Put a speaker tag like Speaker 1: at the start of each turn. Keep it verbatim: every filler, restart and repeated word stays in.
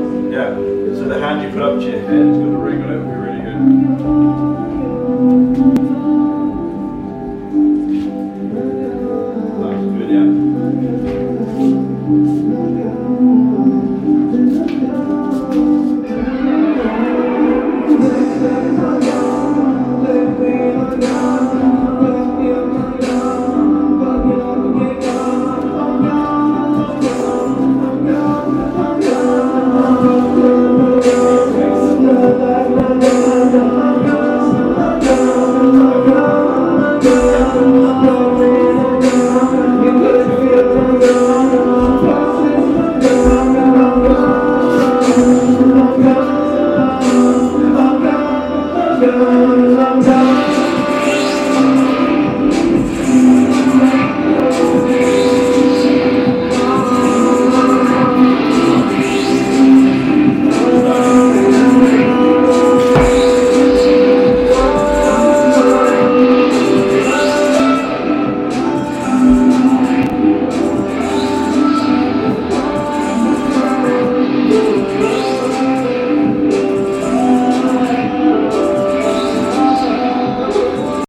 Speaker 1: Yeah. So the hand you put up to your head has got a ring on it, will be really good.